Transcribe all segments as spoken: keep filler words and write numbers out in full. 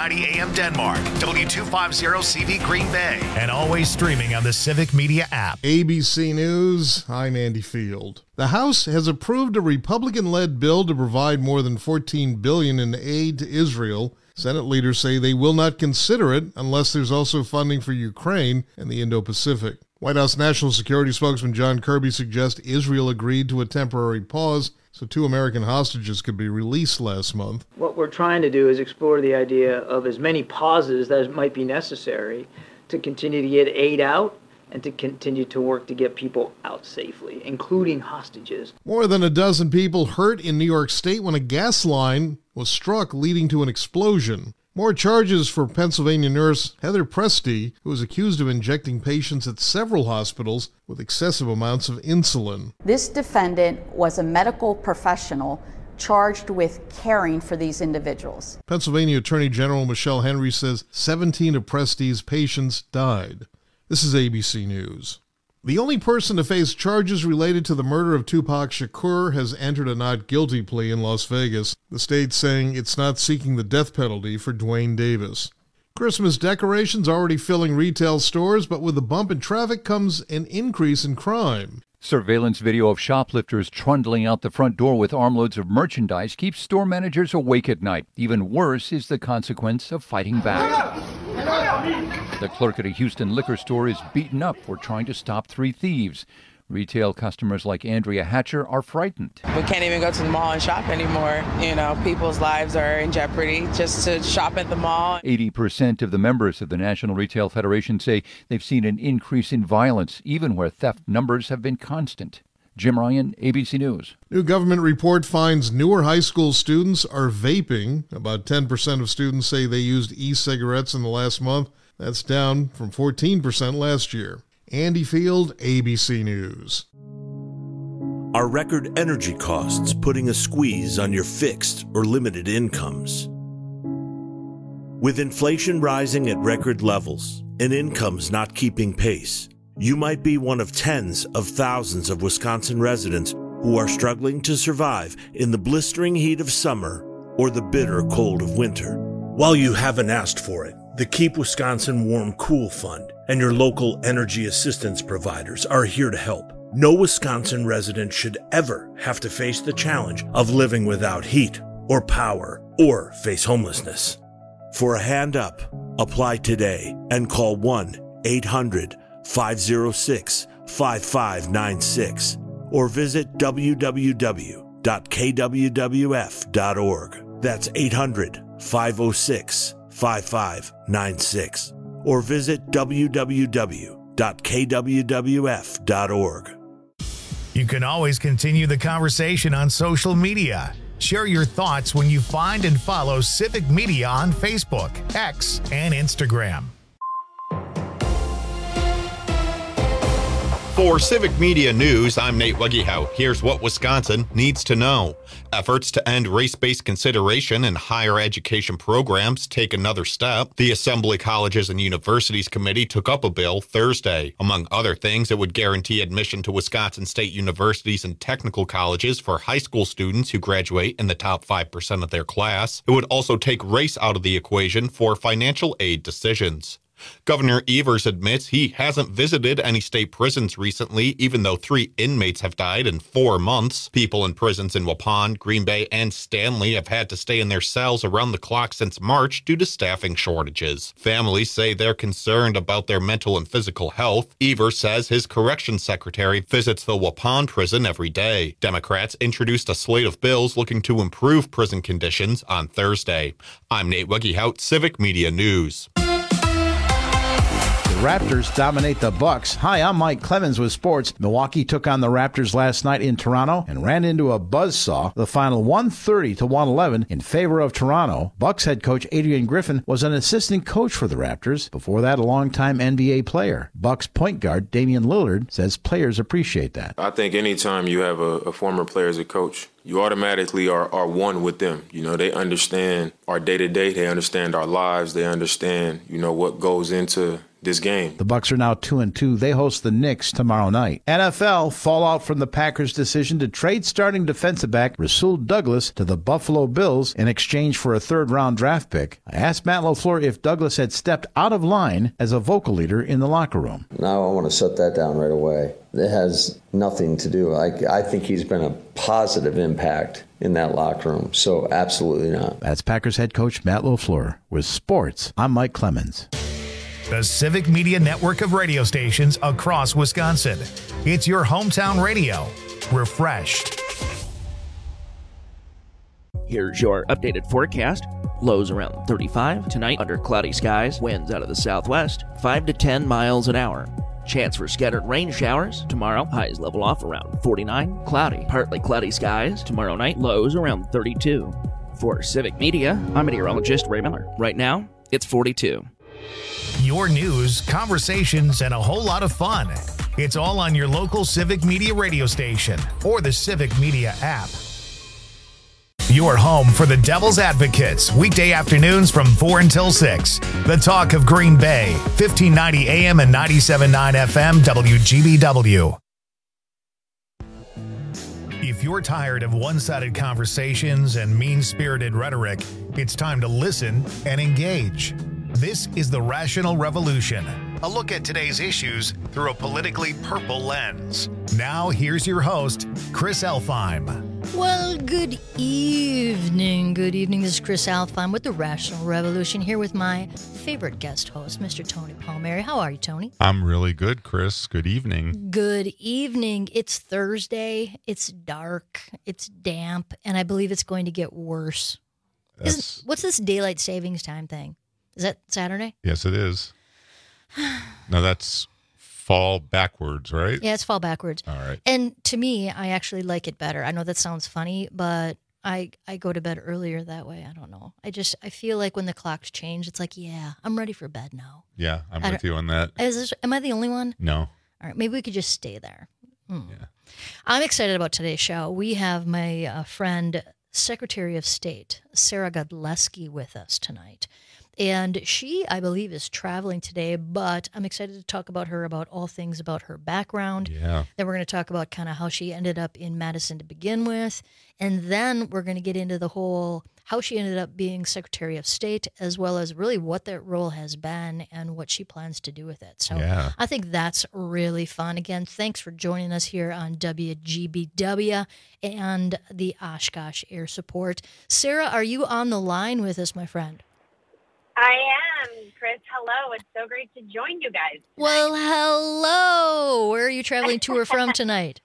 ninety A M Denmark, W two fifty C V Green Bay, and always streaming on the Civic Media app. A B C News, I'm Andy Field. The House has approved a Republican-led bill to provide more than fourteen billion dollars in aid to Israel. Senate leaders say they will not consider it unless there's also funding for Ukraine and the Indo-Pacific. White House National Security spokesman John Kirby suggests Israel agreed to a temporary pause so two American hostages could be released last month. What we're trying to do is explore the idea of as many pauses as might be necessary to continue to get aid out and to continue to work to get people out safely, including hostages. More than a dozen people hurt in New York State when a gas line was struck, leading to an explosion. More charges for Pennsylvania nurse Heather Presti, who was accused of injecting patients at several hospitals with excessive amounts of insulin. This defendant was a medical professional charged with caring for these individuals. Pennsylvania Attorney General Michelle Henry says seventeen of Presti's patients died. This is A B C News. The only person to face charges related to the murder of Tupac Shakur has entered a not guilty plea in Las Vegas, the state saying it's not seeking the death penalty for Dwayne Davis. Christmas decorations already filling retail stores, but with the bump in traffic comes an increase in crime. Surveillance video of shoplifters trundling out the front door with armloads of merchandise keeps store managers awake at night. Even worse is the consequence of fighting back. The clerk at a Houston liquor store is beaten up for trying to stop three thieves. Retail customers like Andrea Hatcher are frightened. We can't even go to the mall and shop anymore. You know, people's lives are in jeopardy just to shop at the mall. eighty percent of the members of the National Retail Federation say they've seen an increase in violence, even where theft numbers have been constant. Jim Ryan, A B C News. New government report finds newer high school students are vaping. About ten percent of students say they used e-cigarettes in the last month. That's down from fourteen percent last year. Andy Field, A B C News. Are record energy costs putting a squeeze on your fixed or limited incomes? With inflation rising at record levels and incomes not keeping pace, you might be one of tens of thousands of Wisconsin residents who are struggling to survive in the blistering heat of summer or the bitter cold of winter. While you haven't asked for it, the Keep Wisconsin Warm Cool Fund and your local energy assistance providers are here to help. No Wisconsin resident should ever have to face the challenge of living without heat or power or face homelessness. For a hand up, apply today and call one eight hundred five oh six five five nine six or visit w w w dot k w w f dot org. That's eight hundred five oh six five five nine six or visit w w w dot k w w f dot org. You can always continue the conversation on social media. Share your thoughts when you find and follow Civic Media on Facebook, X, and Instagram. For Civic Media News, I'm Nate Weggehout. Here's what Wisconsin needs to know. Efforts to end race-based consideration in higher education programs take another step. The Assembly Colleges and Universities Committee took up a bill Thursday. Among other things, it would guarantee admission to Wisconsin state universities and technical colleges for high school students who graduate in the top five percent of their class. It would also take race out of the equation for financial aid decisions. Governor Evers admits he hasn't visited any state prisons recently, even though three inmates have died in four months. People in prisons in Waupun, Green Bay, and Stanley have had to stay in their cells around the clock since March due to staffing shortages. Families say they're concerned about their mental and physical health. Evers says his corrections secretary visits the Waupun prison every day. Democrats introduced a slate of bills looking to improve prison conditions on Thursday. I'm Nate Weggehout, Civic Media News. Raptors dominate the Bucks. Hi, I'm Mike Clemens with sports. Milwaukee took on the Raptors last night in Toronto and ran into a buzzsaw. The final one thirty to one eleven in favor of Toronto. Bucks head coach Adrian Griffin was an assistant coach for the Raptors. Before that, a longtime N B A player. Bucks point guard Damian Lillard says players appreciate that. I think anytime you have a, a former player as a coach, you automatically are, are one with them. You know, they understand our day-to-day. They understand our lives. They understand, you know, what goes into this game. The Bucs are now two and two. They host the Knicks tomorrow night. N F L fallout from the Packers' decision to trade starting defensive back Rasul Douglas to the Buffalo Bills in exchange for a third-round draft pick. I asked Matt LaFleur if Douglas had stepped out of line as a vocal leader in the locker room. Now I want to shut that down right away. It has nothing to do. I, I think he's been a positive impact in that locker room, so absolutely not. That's Packers head coach Matt LaFleur. With sports, I'm Mike Clemens. The Civic Media network of radio stations across Wisconsin. It's your hometown radio. Refreshed. Here's your updated forecast. Lows around thirty-five. Tonight, under cloudy skies. Winds out of the southwest, five to ten miles an hour. Chance for scattered rain showers. Tomorrow, highs level off around forty-nine. Cloudy, partly cloudy skies. Tomorrow night, lows around thirty-two. For Civic Media, I'm meteorologist Ray Miller. Right now, it's forty-two. Your news, conversations, and a whole lot of fun. It's all on your local Civic Media radio station or the Civic Media app. Your home for the Devil's Advocates, weekday afternoons from four until six. The talk of Green Bay, fifteen ninety A M and ninety-seven point nine F M W G B W. If you're tired of one-sided conversations and mean-spirited rhetoric, it's time to listen and engage. This is The Rational Revolution, a look at today's issues through a politically purple lens. Now, here's your host, Chris Elfheim. Well, good evening. Good evening. This is Chris Alfheim with The Rational Revolution, here with my favorite guest host, Mister Tony Palmieri. How are you, Tony? I'm really good, Chris. Good evening. Good evening. It's Thursday. It's dark. It's damp. And I believe it's going to get worse. Isn't, what's this daylight savings time thing? Is that Saturday? Yes, it is. No, that's fall backwards, right? Yeah, it's fall backwards. All right. And to me, I actually like it better. I know that sounds funny, but I I go to bed earlier that way. I don't know. I just, I feel like when the clocks change, it's like, yeah, I'm ready for bed now. Yeah, I'm with you on that. Is this, am I the only one? No. All right, maybe we could just stay there. Hmm. Yeah. I'm excited about today's show. We have my uh, friend, Secretary of State, Sarah Godlewski, with us tonight. And she, I believe, is traveling today, but I'm excited to talk about her, about all things about her background. Yeah. Then we're going to talk about kind of how she ended up in Madison to begin with. And then we're going to get into the whole how she ended up being Secretary of State, as well as really what that role has been and what she plans to do with it. So yeah. I think that's really fun. Again, thanks for joining us here on W G B W and the Oshkosh Air Support. Sarah, are you on the line with us, my friend? I am, Chris. Hello. It's so great to join you guys tonight. Well, hello. Where are you traveling to or from tonight?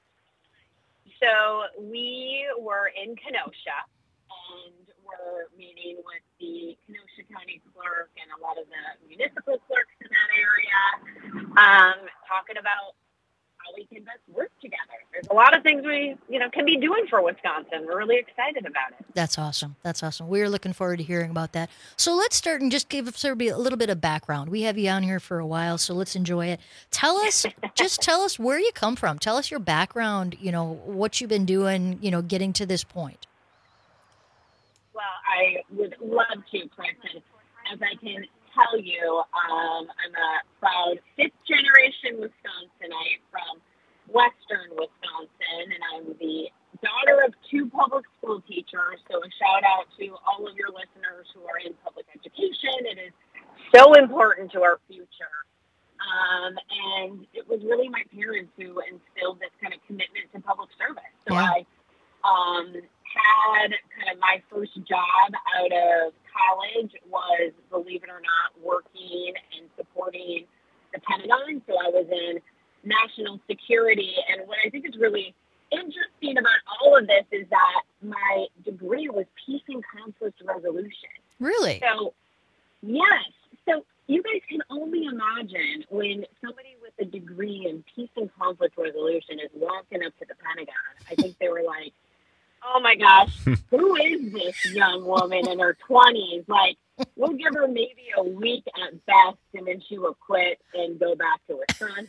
So we were in Kenosha, and we're meeting with the Kenosha County clerk and a lot of the municipal clerks in that area, um, talking about how we can best work together. There's a lot of things we, you know, can be doing for Wisconsin. We're really excited about it. That's awesome. That's awesome. We're looking forward to hearing about that. So let's start and just give everybody a little bit of background. We have you on here for a while, so let's enjoy it. Tell us, just tell us where you come from. Tell us your background, you know, what you've been doing, you know, getting to this point. Well, I would love to, Chris. And as I can tell you, um, I'm a proud fifth-generation Wisconsinite from Western Wisconsin, and I'm the daughter of two public school teachers, so a shout-out to all of your listeners who are in public education. It is so important to our future. Um, and it was really my parents who instilled this kind of commitment to public service. So yeah. I um, had kind of my first job out of college was, believe it or not, working and supporting the Pentagon. So I was in national security. And what I think is really interesting about all of this is that my degree was peace and conflict resolution. Really? So, yes. So you guys can only imagine when somebody with a degree in peace and conflict resolution is walking up to the Pentagon. I think they were like, oh my gosh, who is this young woman in her twenties? Like, we'll give her maybe a week at best, and then she will quit and go back to Wisconsin.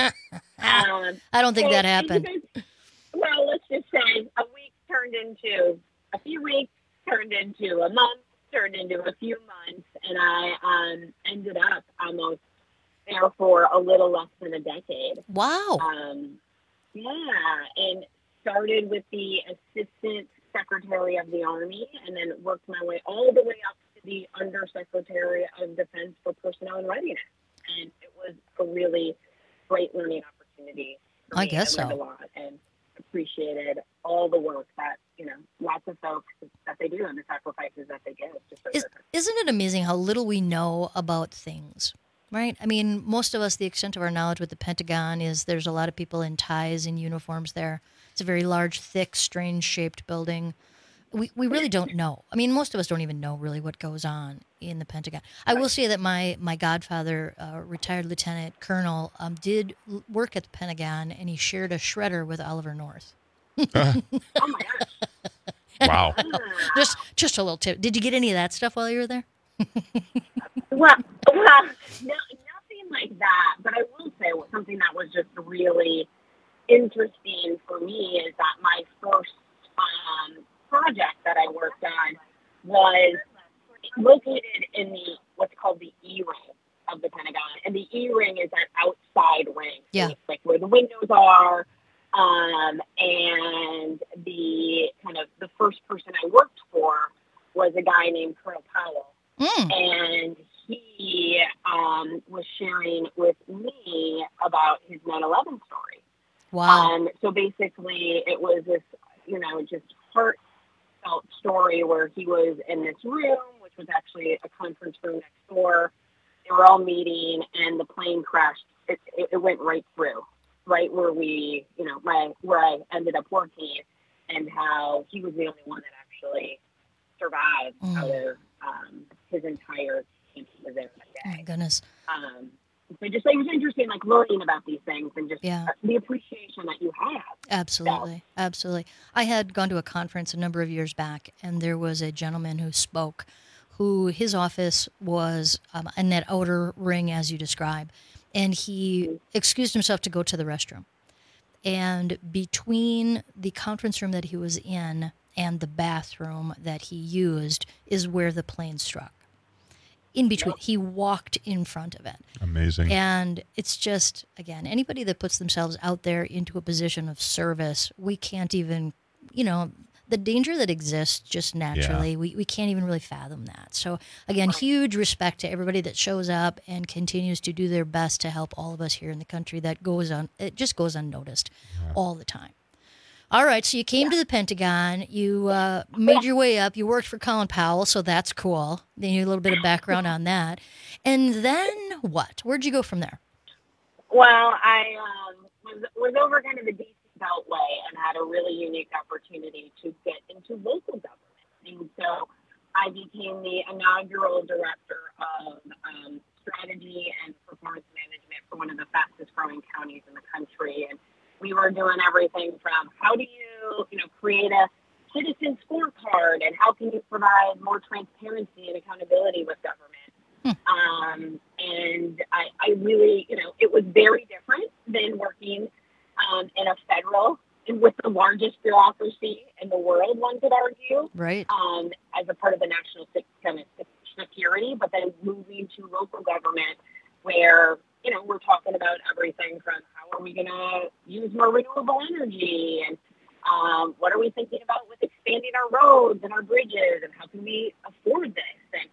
Um, I don't think so that happened. Guys, well, let's just say a week turned into a few weeks, turned into a month, turned into a few months, and I um, ended up almost there for a little less than a decade. Wow. Um, yeah, and started with the Assistant Secretary of the Army, and then worked my way all the way up to the Undersecretary of Defense for Personnel and Readiness. And it was a really great learning opportunity for I me. guess I learned so. a lot and appreciated all the work that, you know, lots of folks that they do and the sacrifices that they give. To serve Is, their country. isn't it amazing how little we know about things, right? I mean, most of us, the extent of our knowledge with the Pentagon is there's a lot of people in ties and uniforms there. It's a very large, thick, strange-shaped building. We we really don't know. I mean, most of us don't even know really what goes on in the Pentagon. I will say that my my godfather, uh, retired lieutenant colonel, um, did l- work at the Pentagon, and he shared a shredder with Oliver North. Oh my gosh. Wow. just just a little tip. Did you get any of that stuff while you were there? Well, well no, nothing like that. But I will say something that was just really interesting for me is that my first um, project that I worked on was located in the what's called the E ring of the Pentagon, and the E ring is that outside ring, Yeah. so it's like where the windows are. Um, and the kind of the first person I worked for was a guy named Colonel Powell. Mm. And he um, was sharing with me about his nine eleven story. Wow. Um, so basically, it was this, you know, just heartfelt story where he was in this room, which was actually a conference room next door. They were all meeting, and the plane crashed. It, it, it went right through, right where we, you know, my where I ended up working, and how he was the only one that actually survived Mm. out of um, his entire team was there that Oh day. my goodness. Um, so just it was interesting, like learning about these things and just Yeah. uh, the appreciation that you have. Absolutely. Absolutely. I had gone to a conference a number of years back, and there was a gentleman who spoke who his office was um, in that outer ring, as you describe, and he excused himself to go to the restroom. And between the conference room that he was in and the bathroom that he used is where the plane struck. In between, he walked in front of it. Amazing. And it's just, again, anybody that puts themselves out there into a position of service, we can't even, you know, the danger that exists just naturally, Yeah. we, we can't even really fathom that. So, again, huge respect to everybody that shows up and continues to do their best to help all of us here in the country. That goes on, it just goes unnoticed all the time. All right, so you came to the Pentagon, you uh, made your way up, you worked for Colin Powell, so that's cool. Then you had a little bit of background on that. And then what? Where'd you go from there? Well, I um, was was over kind of the D C Beltway and had a really unique opportunity to get into local government. And so I became the inaugural director of um, strategy and performance management for one of the fastest growing counties in the country. And we were doing everything from how do you, you know, create a citizen scorecard and how can you provide more transparency and accountability with government. Um, and I, I really, you know, it was very different than working um, in a federal and with the largest bureaucracy in the world, one could argue, Right. um, as a part of the national sec- kind of security, but then moving to local government where, you know, we're talking about everything from how are we going to use more renewable energy and um, what are we thinking about with expanding our roads and our bridges and how can we afford this? And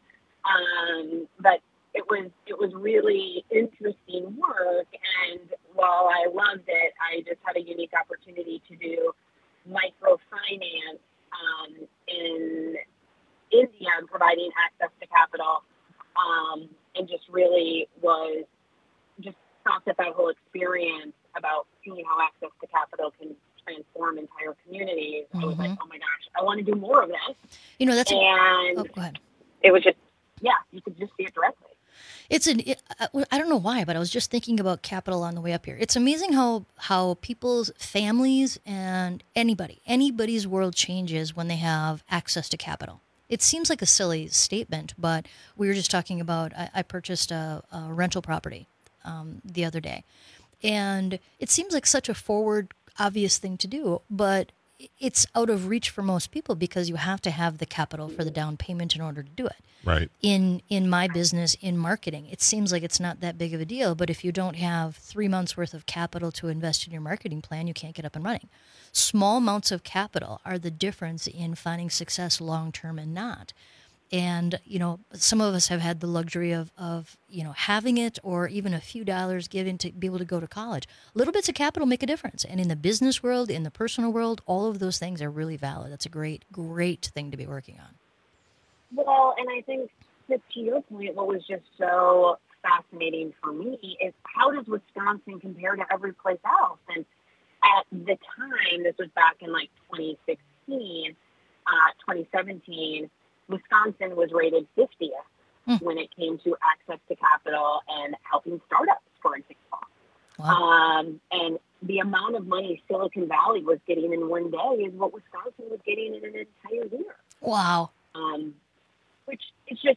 um, but it was it was really interesting work, and while I loved it, I just had a unique opportunity to do microfinance um, in India and providing access to capital, um, and just really was just thought that that whole experience about seeing how access to capital can transform entire communities. I was like, Mhm. oh my gosh, I want to do more of this. You know, that's a, and oh, go ahead. it was just, yeah, you could just see it directly. It's an, it, I don't know why, but I was just thinking about capital on the way up here. It's amazing how, how people's families and anybody, anybody's world changes when they have access to capital. It seems like a silly statement, but we were just talking about, I, I purchased a, a rental property um, the other day. And it seems like such a forward, obvious thing to do, but it's out of reach for most people because you have to have the capital for the down payment in order to do it. Right. In in my business, in marketing, it seems like it's not that big of a deal, but if you don't have three months worth of capital to invest in your marketing plan, you can't get up and running. Small amounts of capital are the difference in finding success long term and not. And, you know, some of us have had the luxury of, of, you know, having it or even a few dollars given to be able to go to college. Little bits of capital make a difference. And in the business world, in the personal world, all of those things are really valid. That's a great, great thing to be working on. Well, and I think that to your point, what was just so fascinating for me is how does Wisconsin compare to every place else? And at the time, this was back in like twenty sixteen, uh, twenty seventeen, Wisconsin was rated fiftieth mm. when it came to access to capital and helping startups, for example. Wow. Um, and the amount of money Silicon Valley was getting in one day is what Wisconsin was getting in an entire year. Wow. Um, which is just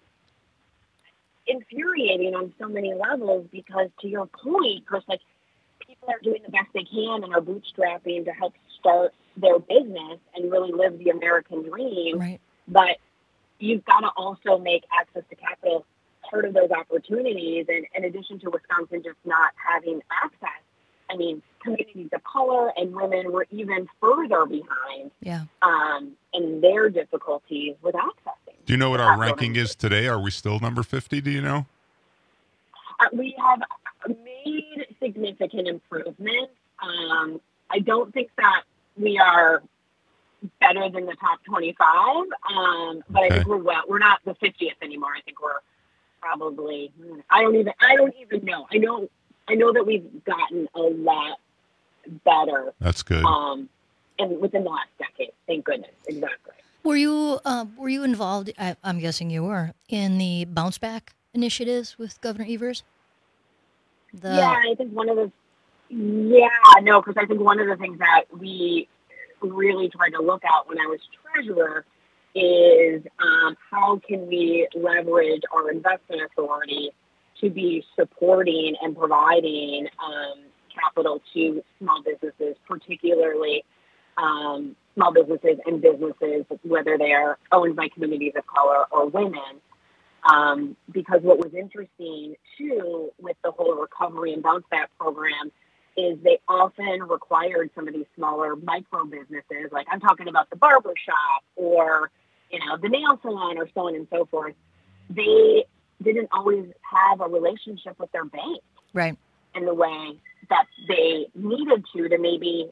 infuriating on so many levels because, to your point, Chris, like, people are doing the best they can and are bootstrapping to help start their business and really live the American dream. Right. But you've got to also make access to capital part of those opportunities. And in addition to Wisconsin just not having access, I mean, communities of color and women were even further behind yeah. um, in their difficulties with accessing. Do you know what our ranking is today? Are we still number fifty? Do you know? Uh, we have made significant improvements. Um, I don't think that we are better than the top twenty-five, um, but okay. I think we're well. We're not the fiftieth anymore. I think we're probably. I don't even. I don't even know. I know. I know that we've gotten a lot better. That's good. Um, and within the last decade, thank goodness. Exactly. Were you uh, Were you involved? I, I'm guessing you were in the bounce back initiatives with Governor Evers. The... Yeah, I think one of the. Yeah, no, because I think one of the things that we really tried to look at when I was treasurer is um, how can we leverage our investment authority to be supporting and providing um, capital to small businesses, particularly um, small businesses and businesses, whether they are owned by communities of color or women. Um, because what was interesting, too, with the whole recovery and bounce back program is they often required some of these smaller micro businesses, like I'm talking about the barber shop or, you know, the nail salon or so on and so forth. They didn't always have a relationship with their bank. Right. In the way that they needed to, to maybe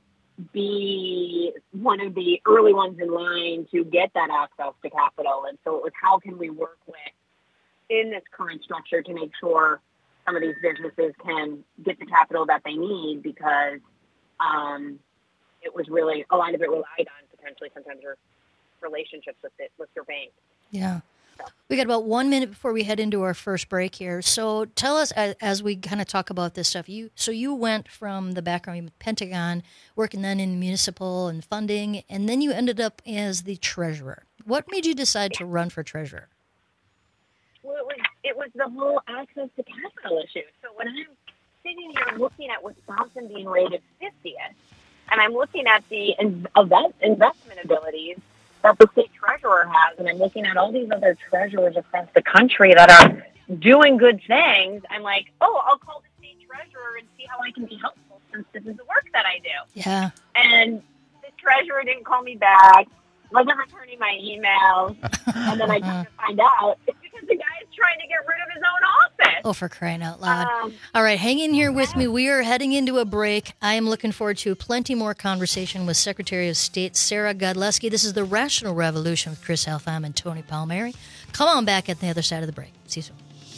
be one of the early ones in line to get that access to capital. And so it was, how can we work with in this current structure to make sure some of these businesses can get the capital that they need, because um, it was really, a lot of it relied on potentially sometimes your relationships with it, with your bank. Yeah. We got about one minute before we head into our first break here. So tell us, as, as we kind of talk about this stuff, you so you went from the background with Pentagon, working then in municipal and funding, and then you ended up as the treasurer. What made you decide to run for treasurer? Well, it was, it was the whole access to capital issue. So when I'm sitting here looking at Wisconsin being rated fiftieth, and I'm looking at the in, event, investment abilities that the state treasurer has, and I'm looking at all these other treasurers across the country that are doing good things, I'm like, oh, I'll call the state treasurer and see how I can be helpful since this is the work that I do. Yeah. And the treasurer didn't call me back, wasn't returning my emails, and then I come to find out it's because the guy is trying to get rid of his own office. Oh, for crying out loud. Um, All right, hang in here with me. We are heading into a break. I am looking forward to plenty more conversation with Secretary of State Sarah Godlewski. This is The Rational Revolution with Chris Helfam and Tony Palmieri. Come on back at the other side of the break. See you soon.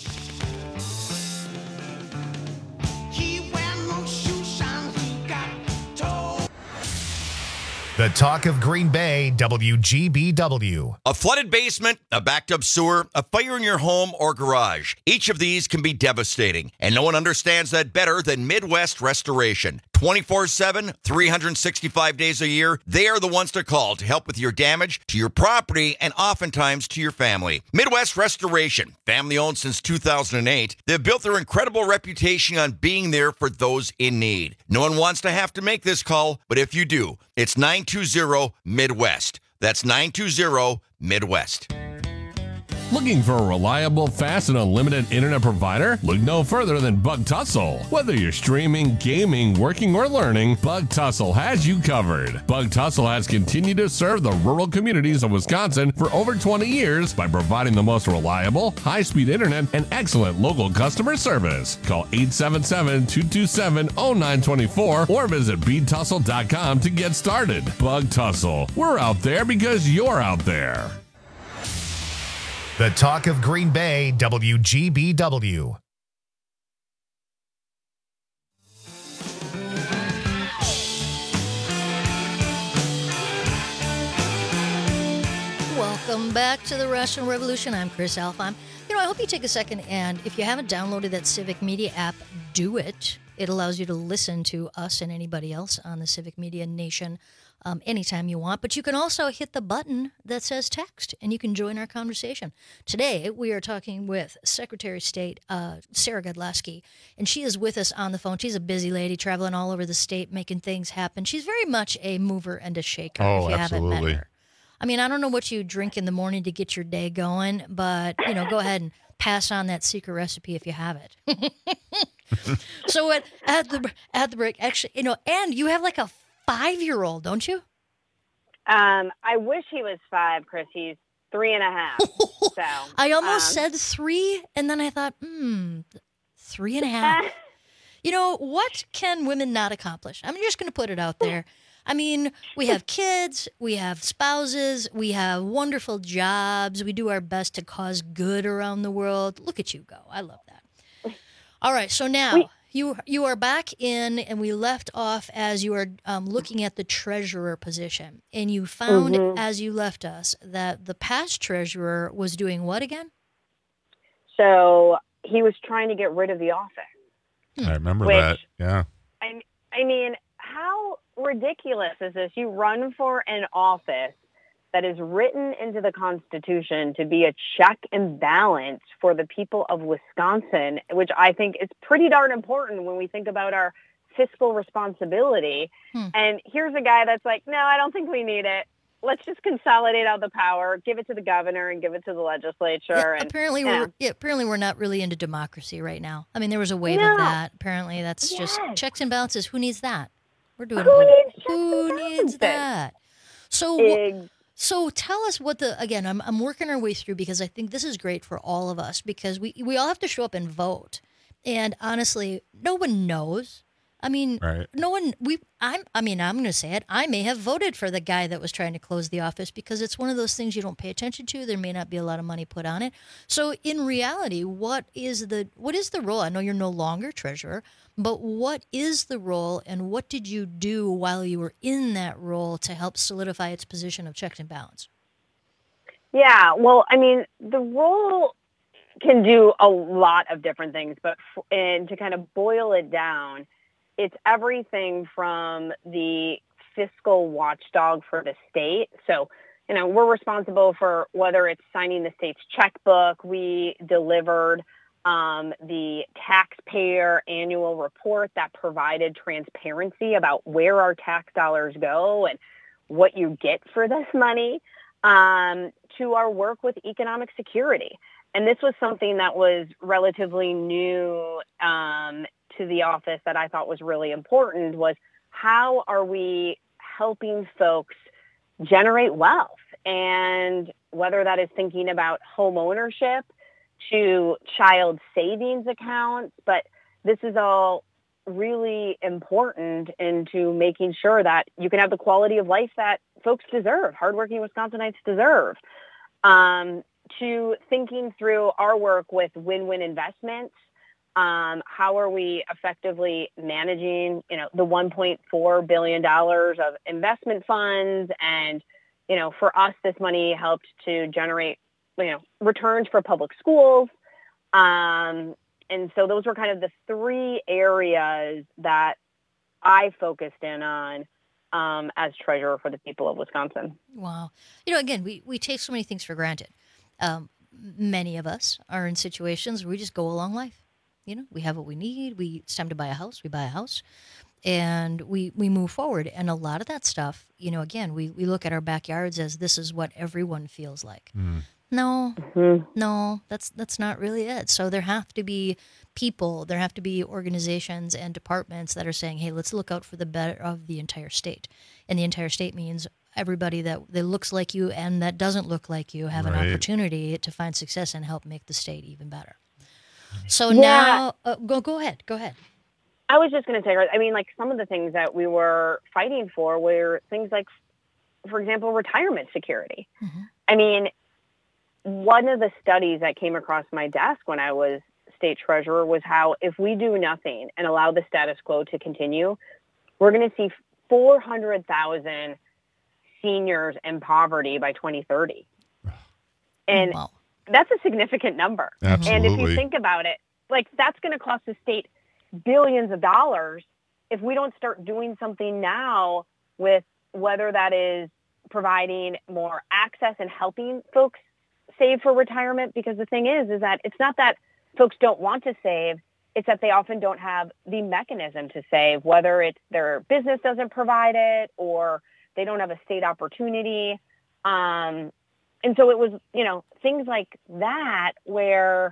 The talk of Green Bay, W G B W. A flooded basement, a backed up sewer, a fire in your home or garage. Each of these can be devastating, and no one understands that better than Midwest Restoration. twenty-four seven, three hundred sixty-five days a year, they are the ones to call to help with your damage to your property and oftentimes to your family. Midwest Restoration, family owned since two thousand eight, they've built their incredible reputation on being there for those in need. No one wants to have to make this call, but if you do, it's nine two zero Midwest. That's nine two zero Midwest. Looking for a reliable, fast, and unlimited internet provider? Look no further than Bug Tussle. Whether you're streaming, gaming, working, or learning, Bug Tussle has you covered. Bug Tussle has continued to serve the rural communities of Wisconsin for over twenty years by providing the most reliable, high-speed internet and excellent local customer service. Call eight seven seven, two two seven, zero nine two four or visit bead tussle dot com to get started. Bug Tussle. We're out there because you're out there. The talk of Green Bay, W G B W. Welcome back to the Rational Revolution. I'm Chris Alfheim. You know, I hope you take a second and if you haven't downloaded that Civic Media app, do it. It allows you to listen to us and anybody else on the Civic Media Nation um, anytime you want. But you can also hit the button that says text, and you can join our conversation. Today, we are talking with Secretary of State uh, Sarah Godlewski, and she is with us on the phone. She's a busy lady traveling all over the state, making things happen. She's very much a mover and a shaker, Oh, if you haven't absolutely. met her. I mean, I don't know what you drink in the morning to get your day going, but, you know, go ahead and pass on that secret recipe if you have it. So at, at the at the break, actually, you know, and you have like a five-year-old, don't you? Um, I wish he was five, Chris. He's three and a half. So I almost um, said three, and then I thought, hmm, three and a half. You know, what can women not accomplish? I'm just going to put it out there. I mean, we have kids, we have spouses, we have wonderful jobs. We do our best to cause good around the world. Look at you go. I love that. All right, so now we, you you are back in, and we left off as you were um, looking at the treasurer position. And you found, mm-hmm. as you left us, that the past treasurer was doing what again? So he was trying to get rid of the office. I remember Which, that. Yeah. I, I mean, how ridiculous is this? You run for an office that is written into the Constitution to be a check and balance for the people of Wisconsin, which I think is pretty darn important when we think about our fiscal responsibility. Hmm. And here's a guy that's like, no, I don't think we need it. Let's just consolidate all the power, give it to the governor and give it to the legislature. Yeah, and, apparently, yeah. we're yeah, apparently we're not really into democracy right now. I mean, there was a wave No. of that. Apparently, that's Yes. just checks and balances. Who needs that? We're doing Who it. needs Who checks and needs balances? that? So, Ex- so tell us what the again. I'm I'm working our way through because I think this is great for all of us because we we all have to show up and vote. And honestly, no one knows. I mean, Right. no one. We. I'm. I mean, I'm going to say it. I may have voted for the guy that was trying to close the office because it's one of those things you don't pay attention to. There may not be a lot of money put on it. So, in reality, what is the what is the role? I know you're no longer treasurer, but what is the role, and what did you do while you were in that role to help solidify its position of checks and balance? Yeah, well, I mean, the role can do a lot of different things, but f- and to kind of boil it down, it's everything from the fiscal watchdog for the state. So, you know, we're responsible for whether it's signing the state's checkbook. We delivered um, the taxpayer annual report that provided transparency about where our tax dollars go and what you get for this money, um, to our work with economic security. And this was something that was relatively new um, to the office that I thought was really important was how are we helping folks generate wealth? And whether that is thinking about home ownership to child savings accounts, but this is all really important into making sure that you can have the quality of life that folks deserve, hardworking Wisconsinites deserve, um, to thinking through our work with win-win investments. Um, how are we effectively managing, you know, the one point four billion dollars of investment funds? And, you know, for us, this money helped to generate, you know, returns for public schools. Um, and so those were kind of the three areas that I focused in on um, as treasurer for the people of Wisconsin. Wow. You know, again, we, we take so many things for granted. Um, many of us are in situations where we just go along life. You know, we have what we need. We It's time to buy a house. We buy a house. and we we move forward. And a lot of that stuff, you know, again, we, we look at our backyards as this is what everyone feels like. Mm. No, Mm-hmm. no, that's that's not really it. So there have to be people, there have to be organizations and departments that are saying, hey, let's look out for the better of the entire state. And the entire state means everybody that, that looks like you and that doesn't look like you have Right. an opportunity to find success and help make the state even better. So Yeah. now, uh, go go ahead, go ahead. I was just going to say, I mean, like some of the things that we were fighting for were things like, for example, retirement security. I mean, one of the studies that came across my desk when I was state treasurer was how if we do nothing and allow the status quo to continue, we're going to see four hundred thousand seniors in poverty by twenty thirty. And that's a significant number. And if Absolutely. you think about it, like that's going to cost the state billions of dollars if we don't start doing something now with whether that is providing more access and helping folks save for retirement. Because the thing is, is that it's not that folks don't want to save. It's that they often don't have the mechanism to save, whether it's their business doesn't provide it or they don't have a state opportunity. Um, and so it was, you know, things like that where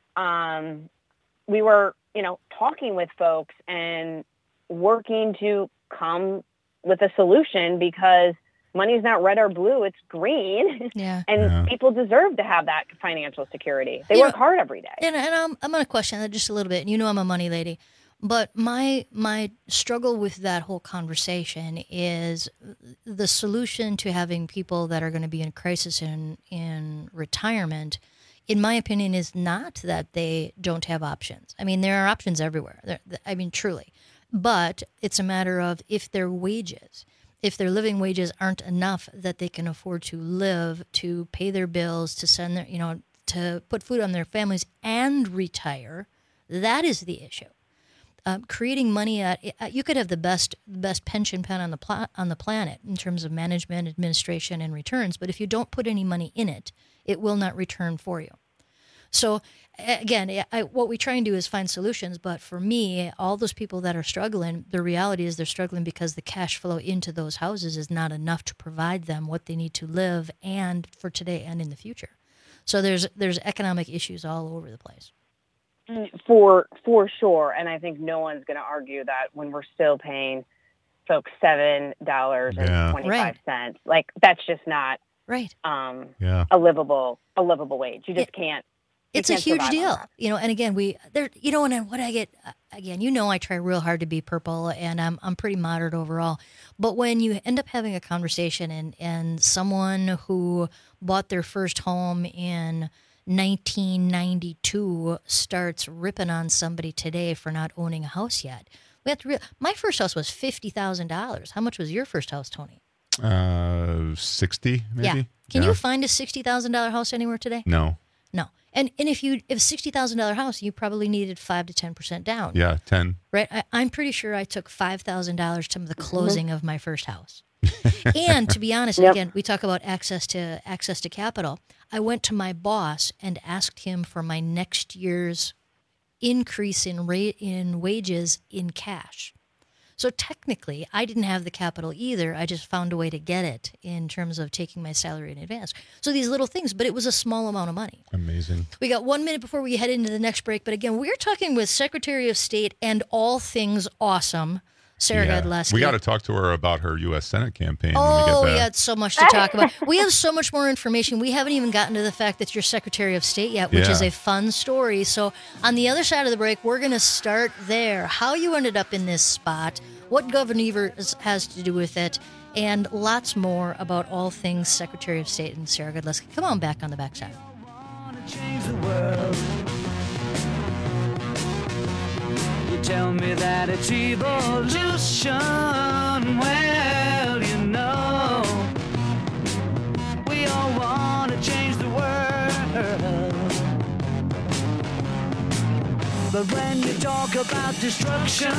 um, we were, you know, talking with folks and working to come with a solution because money's not red or blue, it's green. Yeah. And Yeah. people deserve to have that financial security. They You work know, hard every day. And, and I'm, I'm going to question that just a little bit. And you know I'm a money lady. But my my struggle with that whole conversation is the solution to having people that are going to be in crisis in, in retirement, in my opinion, is not that they don't have options. I mean, there are options everywhere. There, I mean, truly. But it's a matter of if their wages, if their living wages aren't enough that they can afford to live, to pay their bills, to send their, you know, to put food on their families and retire, that is the issue. Um, creating money at you could have the best best pension plan on the pla- on the planet in terms of management, administration, and returns, but if you don't put any money in it, it will not return for you. So again, I, what we try and do is find solutions. But for me, all those people that are struggling, the reality is they're struggling because the cash flow into those houses is not enough to provide them what they need to live and for today and in the future. So there's there's economic issues all over the place. For for sure, and I think no one's going to argue that when we're still paying folks seven dollars and twenty five cents, like that's just not right. Um, yeah. a livable a livable wage. You just can't. you It's a can't huge survive on deal, that. you know. And again, we there, you know, and what I get uh, again, you know, I try real hard to be purple, and I'm I'm pretty moderate overall. But when you end up having a conversation, and and someone who bought their first home in nineteen ninety-two starts ripping on somebody today for not owning a house yet, we have to. Re- My first house was fifty thousand dollars. How much was your first house, Tony? Uh, sixty maybe. Yeah. Can Yeah. you find a sixty thousand dollar house anywhere today? No. No. And and if you if a sixty thousand dollar house, you probably needed five to ten percent down. Yeah, ten. Right. I, I'm pretty sure I took five thousand dollars to the closing of my first house. And to be honest, Yep. again, we talk about access to access to capital. I went to my boss and asked him for my next year's increase in rate in wages in cash. So technically, I didn't have the capital either. I just found a way to get it in terms of taking my salary in advance. So these little things, but it was a small amount of money. Amazing. We got one minute before we head into the next break. But again, we're talking with Secretary of State and all things awesome, Sarah Yeah. Godlewski. We got to talk to her about her U S Senate campaign Oh, when we we get back. got so much to talk about. We have so much more information. We haven't even gotten to the fact that you're Secretary of State yet, which Yeah. is a fun story. So on the other side of the break, we're going to start there. How you ended up in this spot, what Governor Evers has to do with it, and lots more about all things Secretary of State and Sarah Godlewski. Come on back on the backside. Change the world. You tell me that it's evolution. Well, you know, we all want to change the world. But when you talk about destruction,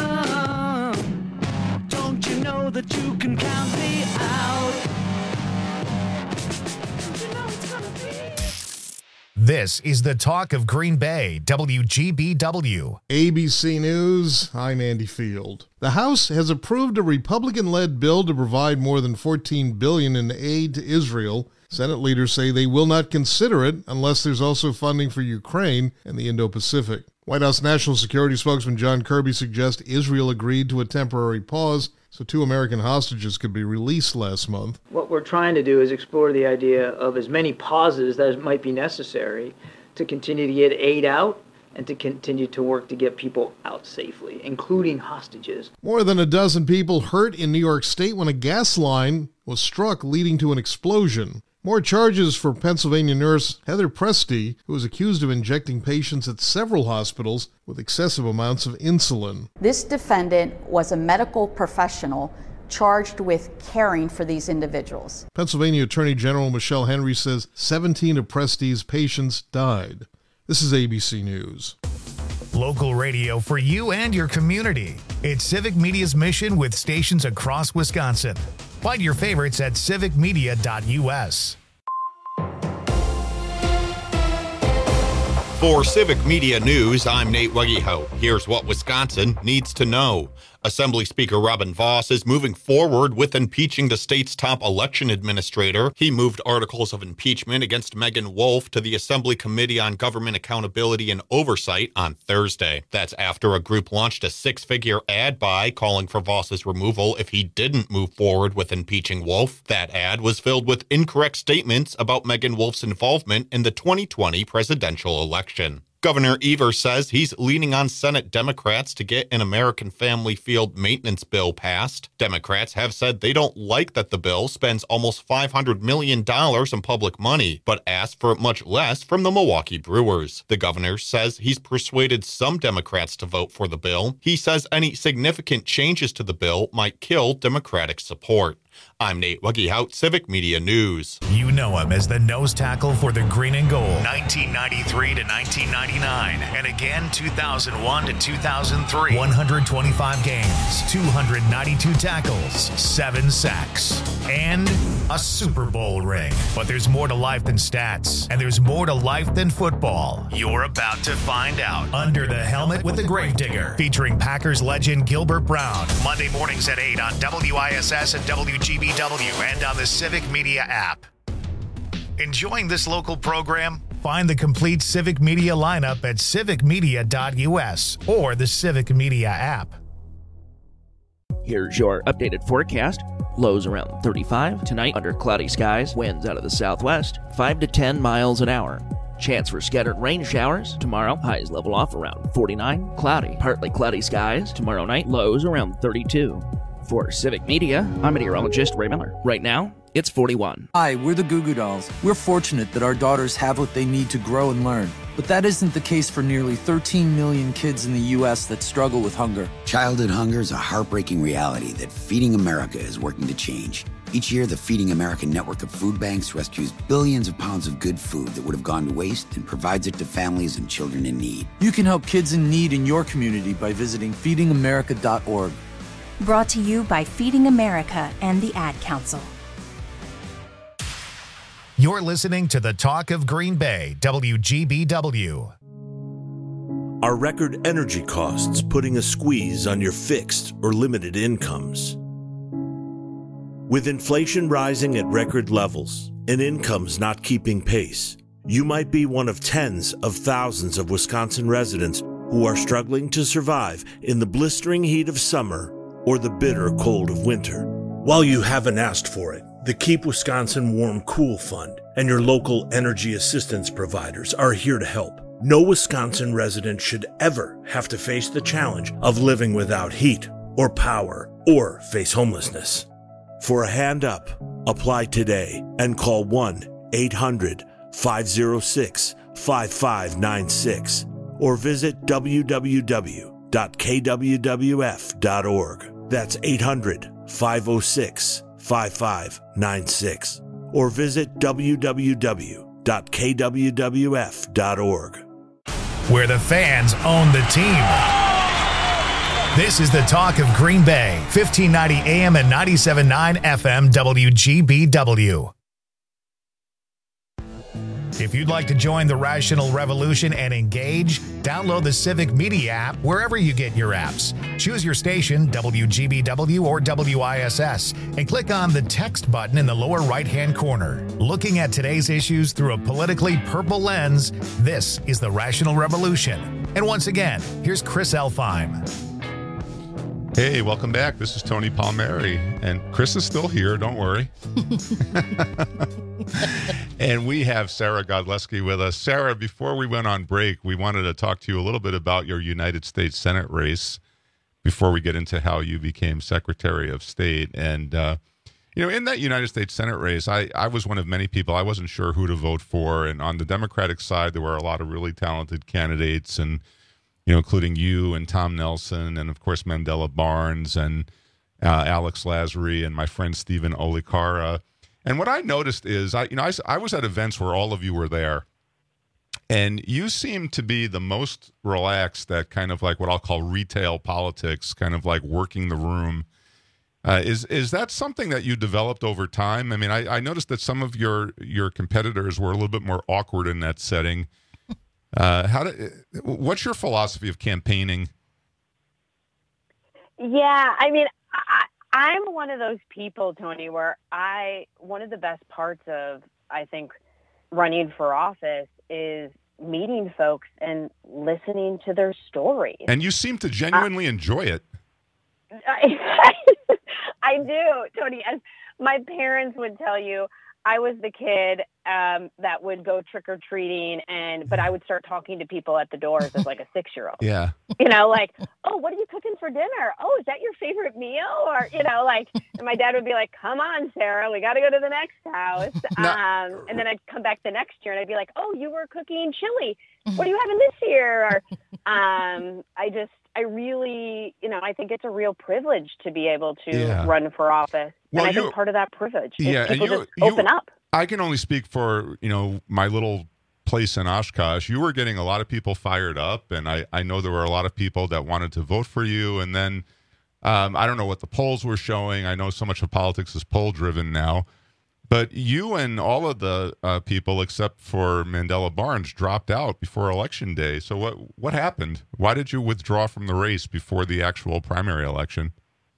don't you know that you can count me out? You know it's gonna be. This is the Talk of Green Bay, W G B W. A B C News, I'm Andy Field. The House has approved a Republican-led bill to provide more than fourteen billion dollars in aid to Israel. Senate leaders say they will not consider it unless there's also funding for Ukraine and the Indo-Pacific. White House National Security spokesman John Kirby suggests Israel agreed to a temporary pause so two American hostages could be released last month. What we're trying to do is explore the idea of as many pauses as might be necessary to continue to get aid out and to continue to work to get people out safely, including hostages. More than a dozen people hurt in New York State when a gas line was struck, leading to an explosion. More charges for Pennsylvania nurse Heather Presti, who was accused of injecting patients at several hospitals with excessive amounts of insulin. This defendant was a medical professional charged with caring for these individuals. Pennsylvania Attorney General Michelle Henry says seventeen of Presti's patients died. This is A B C News. Local radio for you and your community. It's Civic Media's mission with stations across Wisconsin. Find your favorites at civic media dot U S. For Civic Media News, I'm Nate Wegehout. Here's what Wisconsin needs to know. Assembly Speaker Robin Vos is moving forward with impeaching the state's top election administrator. He moved articles of impeachment against Megan Wolf to the Assembly Committee on Government Accountability and Oversight on Thursday. That's after a group launched a six-figure ad buy calling for Vos's removal if he didn't move forward with impeaching Wolf. That ad was filled with incorrect statements about Megan Wolf's involvement in the twenty twenty presidential election. Governor Evers says he's leaning on Senate Democrats to get an American Family Field maintenance bill passed. Democrats have said they don't like that the bill spends almost five hundred million dollars in public money, but asked for much less from the Milwaukee Brewers. The governor says he's persuaded some Democrats to vote for the bill. He says any significant changes to the bill might kill Democratic support. I'm Nate Wegehout, Civic Media News. You know him as the nose tackle for the Green and Gold, nineteen ninety-three to nineteen ninety-nine, and again two thousand one to two thousand three. one hundred twenty-five games, two hundred ninety-two tackles, seven sacks, and a Super Bowl ring. But there's more to life than stats, and there's more to life than football. You're about to find out. Under the Helmet with the Gravedigger, featuring Packers legend Gilbert Brown. Monday mornings at eight on W I S S and W G B W and on the Civic Media app. Enjoying this local program? Find the complete Civic Media lineup at civic media dot U S or the Civic Media app. Here's your updated forecast. Lows around thirty-five. Tonight, under cloudy skies, winds out of the southwest, five to ten miles an hour. Chance for scattered rain showers. Tomorrow, highs level off around forty-nine. Cloudy, partly cloudy skies. Tomorrow night, lows around thirty-two. For Civic Media, I'm meteorologist Ray Miller. Right now, it's forty-one. Hi, we're the Goo Goo Dolls. We're fortunate that our daughters have what they need to grow and learn. But that isn't the case for nearly thirteen million kids in the U S that struggle with hunger. Childhood hunger is a heartbreaking reality that Feeding America is working to change. Each year, the Feeding America network of food banks rescues billions of pounds of good food that would have gone to waste and provides it to families and children in need. You can help kids in need in your community by visiting feeding america dot org. Brought to you by Feeding America and the Ad Council. You're listening to the Talk of Green Bay, W G B W. Are record energy costs putting a squeeze on your fixed or limited incomes? With inflation rising at record levels and incomes not keeping pace, you might be one of tens of thousands of Wisconsin residents who are struggling to survive in the blistering heat of summer or the bitter cold of winter. While you haven't asked for it, the Keep Wisconsin Warm Cool Fund and your local energy assistance providers are here to help. No Wisconsin resident should ever have to face the challenge of living without heat or power or face homelessness. For a hand up, apply today and call one eight hundred five oh six five five nine six or visit w w w dot k w w f dot org. That's eight hundred five oh six five five nine six or visit w w w dot k w w f dot org. Where the fans own the team. This is the Talk of Green Bay, fifteen ninety A M and ninety-seven point nine F M W G B W. If you'd like to join the Rational Revolution and engage, download the Civic Media app wherever you get your apps. Choose your station, W G B W or W I S S, and click on the text button in the lower right-hand corner. Looking at today's issues through a politically purple lens, this is the Rational Revolution. And once again, here's Chris Elfheim. Hey, welcome back. This is Tony Palmieri, and Chris is still here. Don't worry. And we have Sarah Godlewski with us. Sarah, before we went on break, we wanted to talk to you a little bit about your United States Senate race before we get into how you became Secretary of State. And, uh, you know, in that United States Senate race, I, I was one of many people. I wasn't sure who to vote for. And on the Democratic side, there were a lot of really talented candidates, and you know, including you and Tom Nelson, and of course Mandela Barnes and uh, Alex Lazary and my friend Stephen Olikara. And what I noticed is, I you know, I, I was at events where all of you were there, and you seemed to be the most relaxed at kind of like what I'll call retail politics, kind of like working the room. Uh, is is that something that you developed over time? I mean, I, I noticed that some of your your competitors were a little bit more awkward in that setting. Uh, how do, what's your philosophy of campaigning? Yeah, I mean, I, I'm one of those people, Tony, where I, one of the best parts of, I think, running for office is meeting folks and listening to their stories. And you seem to genuinely uh, enjoy it. I, I do, Tony. As my parents would tell you, I was the kid um, that would go trick-or-treating, and but I would start talking to people at the doors as like a six-year-old. Yeah. You know, like, oh, what are you cooking for dinner? Oh, is that your favorite meal? Or, you know, like, and my dad would be like, come on, Sarah, we got to go to the next house. No. Um, and then I'd come back the next year, and I'd be like, oh, you were cooking chili. What are you having this year? Or um, I just, I really, you know, I think it's a real privilege to be able to Yeah. run for office. Well, and I you- think part of that privilege is Yeah, and people you- just you- open up. I can only speak for, you know, my little place in Oshkosh. You were getting a lot of people fired up, and I, I know there were a lot of people that wanted to vote for you. And then um, I don't know what the polls were showing. I know so much of politics is poll-driven now. But you and all of the uh, people, except for Mandela Barnes, dropped out before Election Day. So what what happened? Why did you withdraw from the race before the actual primary election?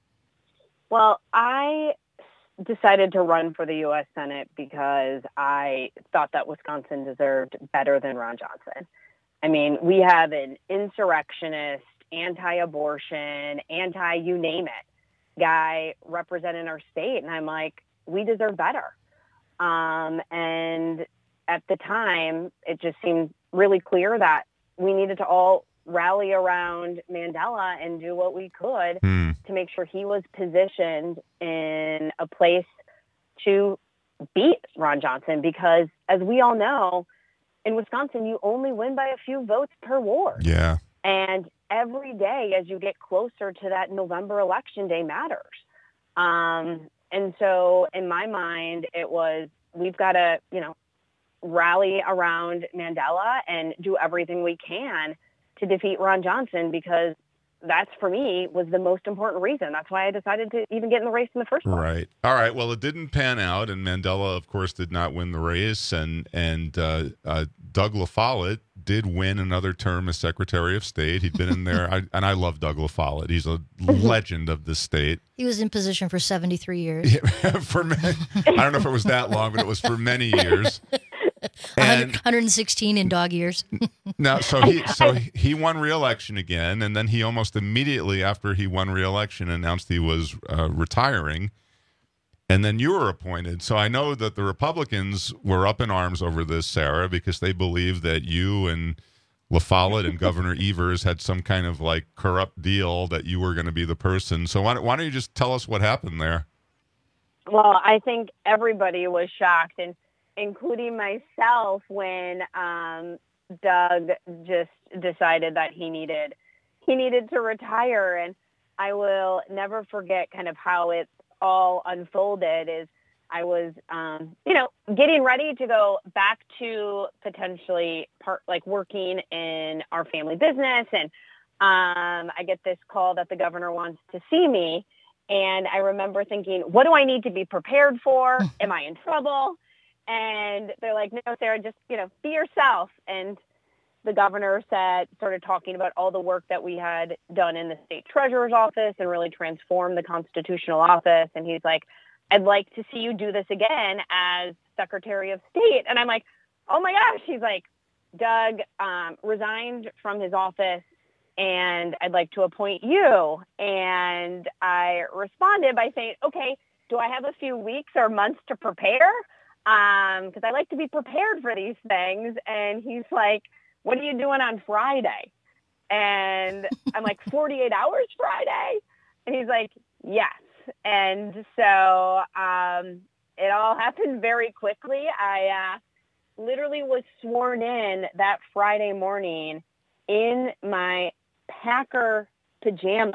Well, I decided to run for the U S Senate because I thought that Wisconsin deserved better than Ron Johnson. I mean, we have an insurrectionist, anti-abortion, anti-you name it guy representing our state. And I'm like, we deserve better. Um, and at the time, it just seemed really clear that we needed to all rally around Mandela and do what we could Hmm. to make sure he was positioned in a place to beat Ron Johnson. Because as we all know, in Wisconsin, you only win by a few votes per ward. Yeah. And every day as you get closer to that November election day matters. Um, and so in my mind, it was, we've got to, you know, rally around Mandela and do everything we can to defeat Ron Johnson, because that's, for me, was the most important reason. That's why I decided to even get in the race in the first place. Right. All right. Well, it didn't pan out, and Mandela, of course, did not win the race, and and uh, uh, Doug LaFollette did win another term as Secretary of State. He'd been in there, I, and I love Doug LaFollette. He's a legend of this state. He was in position for seventy-three years. for many, I don't know if it was that long, but it was for many years. And one hundred sixteen in dog years. now, so he so he won re-election again, and then he almost immediately after he won re-election announced he was uh, retiring, and then you were appointed. So I know that the Republicans were up in arms over this, Sarah, because they believed that you and LaFollette and Governor Evers had some kind of like corrupt deal that you were going to be the person. So why, why don't you just tell us what happened there? Well, I think everybody was shocked, and including myself, when um, Doug just decided that he needed he needed to retire. And I will never forget kind of how it all unfolded. Is I was, um, you know, getting ready to go back to potentially part like working in our family business, and um, I get this call that the governor wants to see me. And I remember thinking, what do I need to be prepared for? Am I in trouble? And they're like, no, Sarah, just, you know, be yourself. And the governor said, started talking about all the work that we had done in the state treasurer's office and really transformed the constitutional office. And he's like, I'd like to see you do this again as Secretary of State. And I'm like, oh my gosh. He's like, Doug um, resigned from his office and I'd like to appoint you. And I responded by saying, okay, do I have a few weeks or months to prepare? Um, because I like to be prepared for these things. And he's like, what are you doing on Friday? And I'm like, forty-eight hours Friday? And he's like, yes. And so um, it all happened very quickly. I uh, literally was sworn in that Friday morning in my Packer pajamas.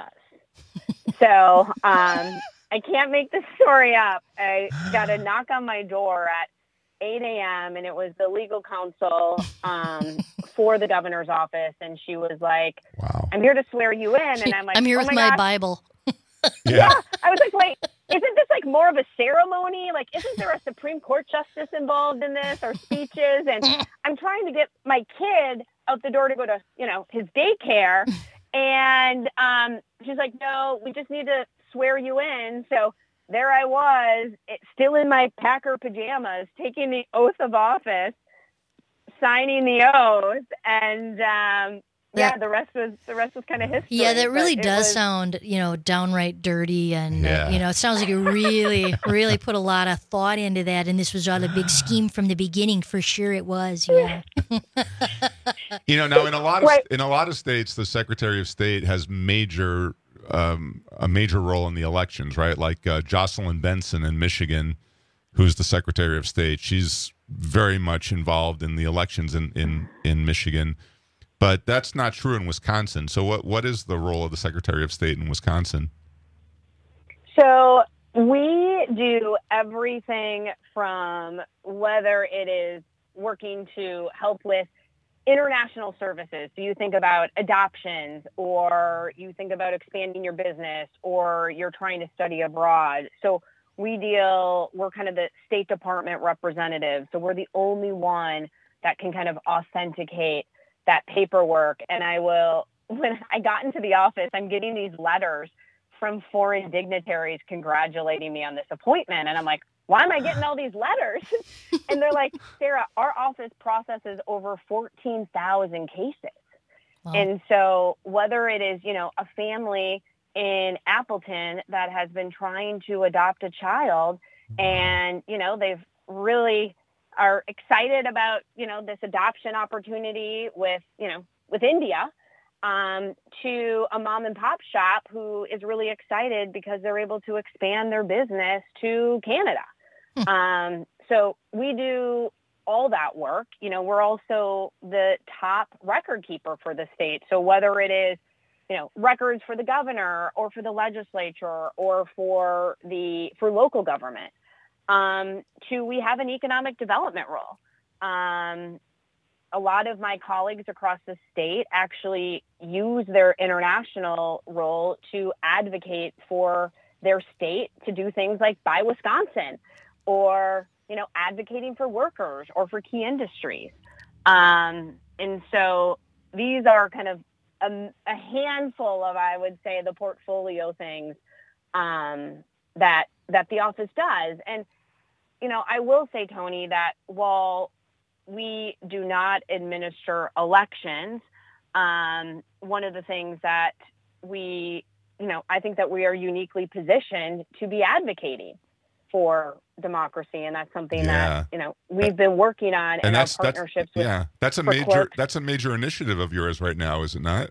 So um, I can't make the story up. I got a knock on my door at eight a.m. and it was the legal counsel um, for the governor's office. And she was like, wow. I'm here to swear you in. And I'm like, I'm here oh with my, my gosh. Bible. Yeah. yeah. I was like, wait, isn't this like more of a ceremony? Like, isn't there a Supreme Court justice involved in this or speeches? And I'm trying to get my kid out the door to go to, you know, his daycare. And um, she's like, no, we just need to swear you in. So there I was, it, still in my Packer pajamas, taking the oath of office, signing the oath, and um, yeah, That- the rest was the rest was kind of history. Yeah, that really But it does was- sound, you know, downright dirty. And, Yeah. uh, you know, it sounds like you really, really put a lot of thought into that. And this was all a big scheme from the beginning. For sure it was. Yeah. You know, now in a lot of Right. in a lot of states, the Secretary of State has major um, a major role in the elections, right? Like uh, Jocelyn Benson in Michigan, who's the Secretary of State. She's very much involved in the elections in, in, in Michigan, but that's not true in Wisconsin. So, what what is the role of the Secretary of State in Wisconsin? So we do everything from whether it is working to help with international services. So you think about adoptions, or you think about expanding your business, or you're trying to study abroad. So we deal, we're kind of the State Department representative. So we're the only one that can kind of authenticate that paperwork. And I will, when I got into the office, I'm getting these letters from foreign dignitaries congratulating me on this appointment. And I'm like, why am I getting all these letters? And they're like, Sarah, our office processes over fourteen thousand cases. Wow. And so whether it is, you know, a family in Appleton that has been trying to adopt a child, and, you know, they've really are excited about, you know, this adoption opportunity with, you know, with India, um, to a mom and pop shop who is really excited because they're able to expand their business to Canada. Um, so we do all that work. You know, we're also the top record keeper for the state. So whether it is, you know, records for the governor or for the legislature or for the, for local government, um, to, we have an economic development role. Um, a lot of my colleagues across the state actually use their international role to advocate for their state to do things like Buy Wisconsin, or, you know, advocating for workers or for key industries. Um, and so these are kind of a, a handful of, I would say, the portfolio things um, that that the office does. And, you know, I will say, Tony, that while we do not administer elections, um, one of the things that we, you know, I think that we are uniquely positioned to be advocating for democracy. And that's something Yeah. that, you know, we've been working on And in our that's that's partnerships with. yeah, that's a for major clerks. that's a major initiative of yours right now, is it not?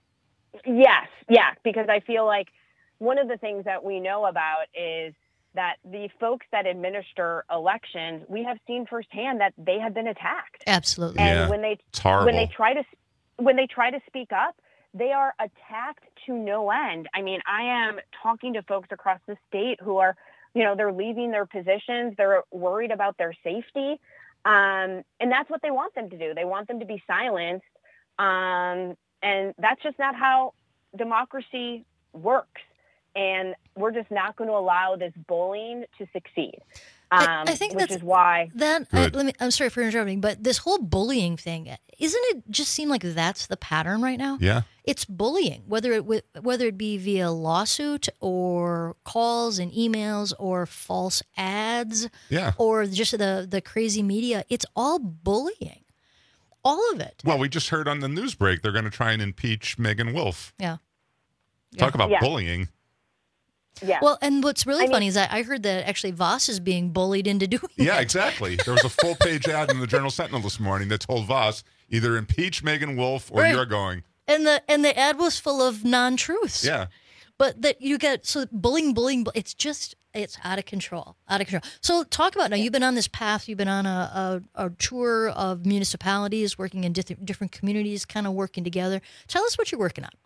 Yes, yeah, because I feel like one of the things that we know about is that the folks that administer elections, we have seen firsthand that they have been attacked. Absolutely. And Yeah, when they it's horrible. when they try to when they try to speak up, they are attacked to no end. I mean, I am talking to folks across the state who are, you know, they're leaving their positions, they're worried about their safety, um, and that's what they want them to do. They want them to be silenced, um, and that's just not how democracy works. and we're just not going to allow this bullying to succeed. Um, I, I think which that's is why that. I, let me. I'm sorry for interrupting, but this whole bullying thing, isn't it just seem like that's the pattern right now? Yeah, it's bullying, whether it whether it be via lawsuit or calls and emails or false ads, yeah, or just the the crazy media. It's all bullying, all of it. Well, we just heard on the news break they're going to try and impeach Megan Wolf. Yeah, talk yeah. about yeah. bullying. Yeah. Well, and what's really I funny mean, is I, I heard that actually Voss is being bullied into doing it. Yeah, exactly. There was a full page ad in the Journal Sentinel this morning that told Voss either impeach Megan Wolf or right. you're going. And the and the ad was full of non-truths. Yeah. But that you get so bullying, bullying. It's just it's out of control, out of control. So talk about now. You've been on this path. You've been on a a, a tour of municipalities, working in different different communities, kind of working together. Tell us what you're working on.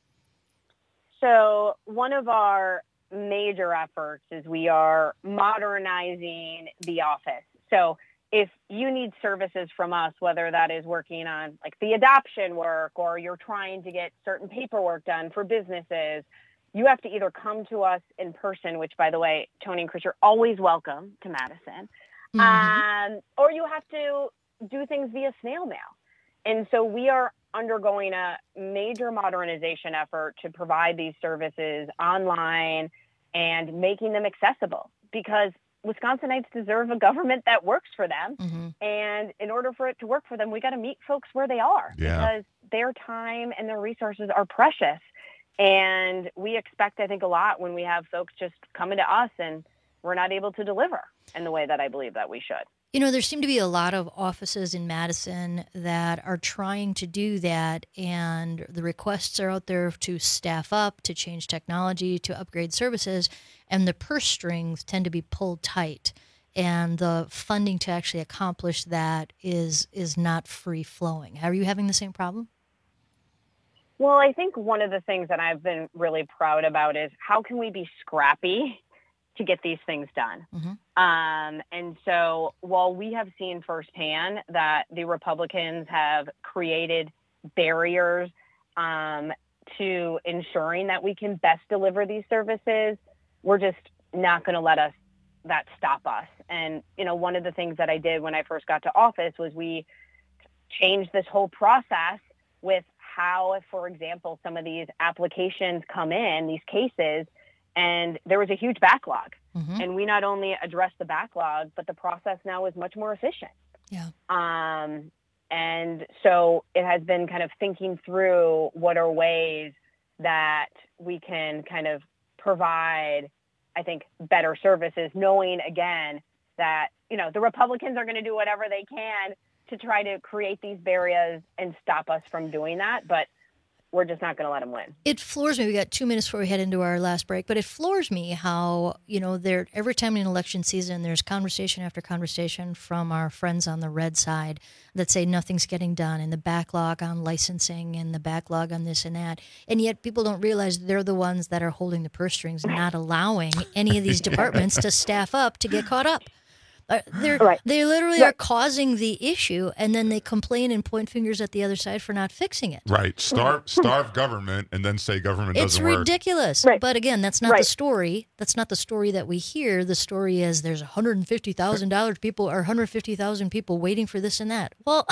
So one of our major efforts is we are modernizing the office. So if you need services from us, whether that is working on like the adoption work or you're trying to get certain paperwork done for businesses, you have to either come to us in person, which by the way, Tony and Chris, you're always welcome to Madison, mm-hmm. um, or you have to do things via snail mail. And so we are undergoing a major modernization effort to provide these services online and making them accessible, because Wisconsinites deserve a government that works for them. Mm-hmm. And in order for it to work for them, we got to meet folks where they are, yeah. because their time and their resources are precious. And we expect, I think, a lot when we have folks just coming to us and we're not able to deliver in the way that I believe that we should. You know, there seem to be a lot of offices in Madison that are trying to do that, and the requests are out there to staff up, to change technology, to upgrade services, and the purse strings tend to be pulled tight, and the funding to actually accomplish that is is not free-flowing. Are you having the same problem? Well, I think one of the things that I've been really proud about is how can we be scrappy to get these things done. Mm-hmm. Um, and so while we have seen firsthand that the Republicans have created barriers um, to ensuring that we can best deliver these services, we're just not going to let us that stop us. And, you know, one of the things that I did when I first got to office was we changed this whole process with how, for example, some of these applications come in, these cases, and there was a huge backlog. Mm-hmm. And we not only addressed the backlog, but the process now is much more efficient. Yeah. Um, and so it has been kind of thinking through what are ways that we can kind of provide, I think, better services, knowing, again, that, you know, the Republicans are going to do whatever they can to try to create these barriers and stop us from doing that. But we're just not going to let them win. It floors me. We got two minutes before we head into our last break, but it floors me how, you know, there every time in election season, there's conversation after conversation from our friends on the red side that say nothing's getting done, and the backlog on licensing and the backlog on this and that. And yet people don't realize they're the ones that are holding the purse strings and not allowing any of these departments to staff up to get caught up. Uh, they're, right. They literally right. are causing the issue, and then they complain and point fingers at the other side for not fixing it. Right. Starve, starve government and then say government it's doesn't work. It's ridiculous. Right. But again, that's not right. the story. That's not the story that we hear. The story is there's one hundred fifty thousand dollars people or one hundred fifty thousand people waiting for this and that. Well,